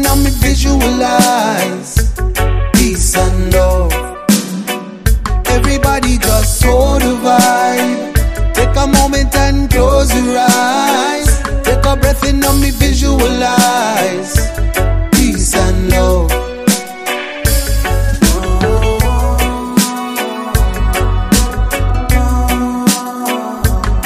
now me visualize peace and love. Everybody just hold the vibe. Take a moment and close your eyes.